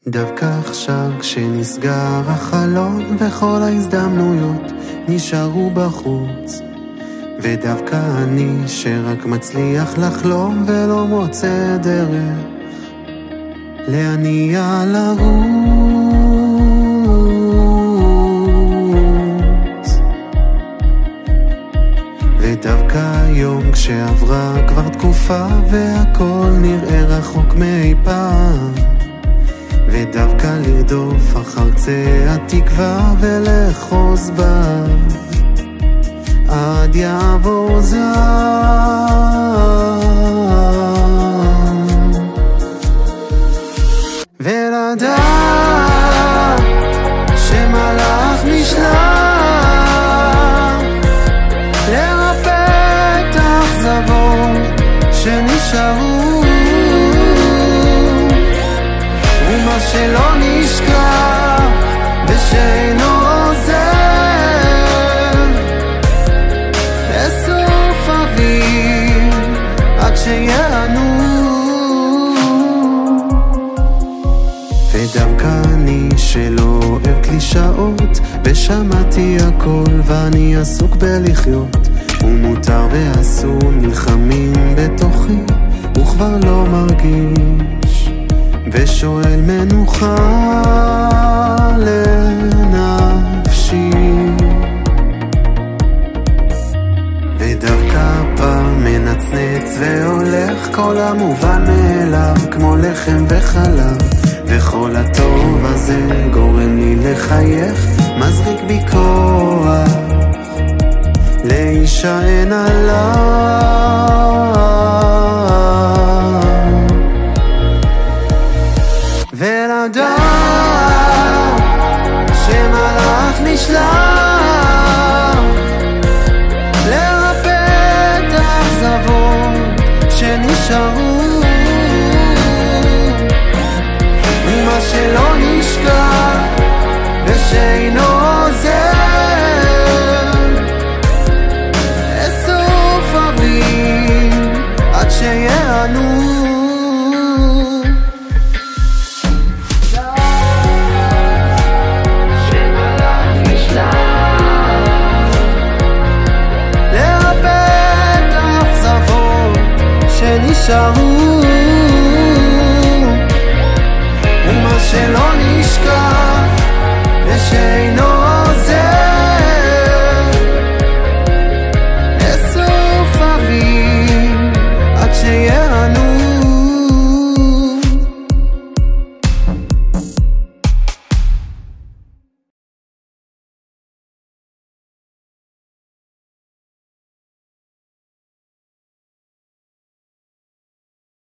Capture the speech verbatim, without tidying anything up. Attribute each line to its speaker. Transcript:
Speaker 1: דווקא עכשיו כשנסגר החלון וכל ההזדמנויות נשארו בחוץ, ודווקא אני שרק מצליח לחלום ולא מוצא דרך להניע לרוץ. ודווקא היום כשעברה כבר תקופה והכל נראה רחוק מאי פעם, ודווקא לרדוף אחר צא התקווה ולחוז בה עד יעבור זעם, ולדעת שמלאך נשלח לרפא את האכזבות שנשארו, ומה שלא נשכח ושאינו עוזב לסוף אביב עד שיענו. ודווקא אני שלא אוהב קלישאות ושמעתי הכל ואני עסוק בלחיות, ומותר ואסור נלחמים בתוכי וכבר לא מרגיש ושואל מנוחה לנפשי. ודווקא פעם מנצנץ והולך כל המובן מאליו כמו לחם וחלב, וכל הטוב הזה גורם לי לחייך, מזריק בי כוח להישען עליו. ולדעת שמלאך נשלח לרפא את האכזבות שנשארו, ומה שלא נשכח ושאינו עוזר לסוף אביב עד שיענו. נשארו, ומה שלא נשכח ושאינו